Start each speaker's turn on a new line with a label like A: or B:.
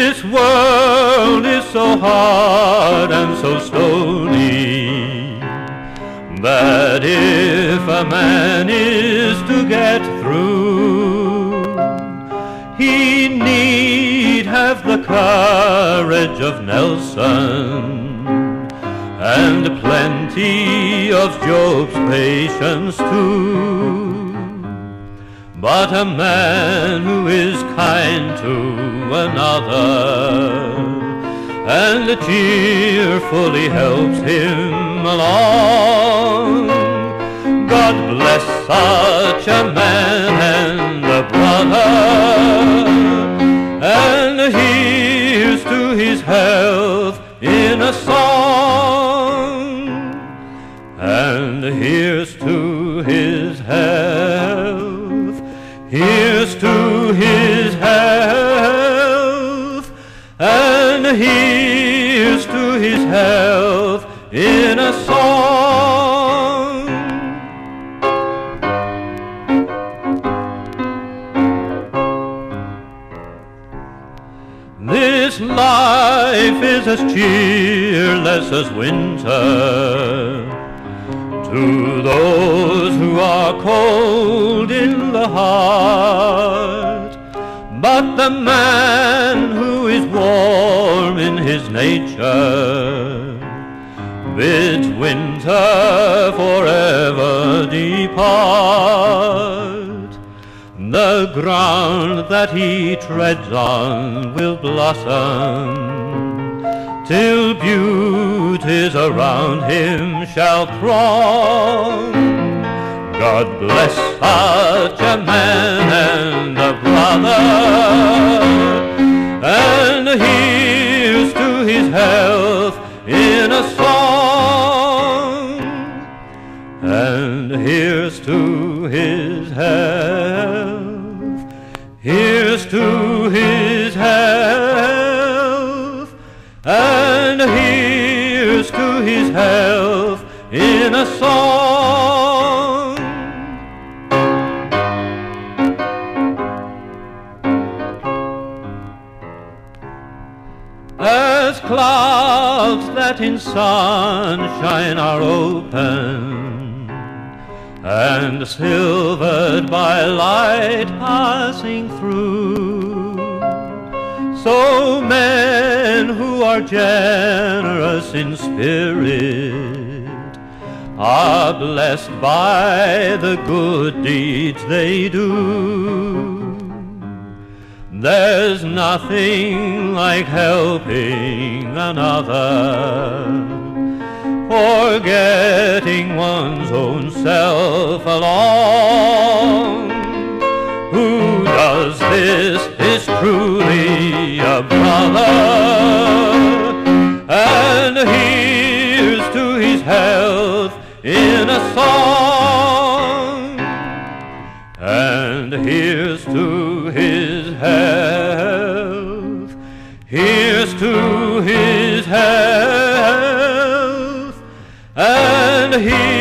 A: This world is so hard and so stony that if a man is to get through, he need have the courage of Nelson and plenty of Job's patience too. But a man who is kind to another and cheerfully helps him along, God bless such a man and a brother, and here's to his health in a song, and here's to his health, here's to his health, and here's to his health in a song. This life is as cheerless as winter to those who are cold in the heart, but the man who is warm in his nature bids winter forever depart. The ground that he treads on will blossom till beauties around him shall throng. God bless such a man and a brother, and here's to his health in a song, and here's to his health, here's to his health, and here's to his health in a song. As clouds that in sunshine are open and silvered by light passing through, so men who are generous in spirit are blessed by the good deeds they do. There's nothing like helping another, forgetting one's own self along. Who does this is truly a brother, and here's to his health in a song, and here's to his health, here's to his health, and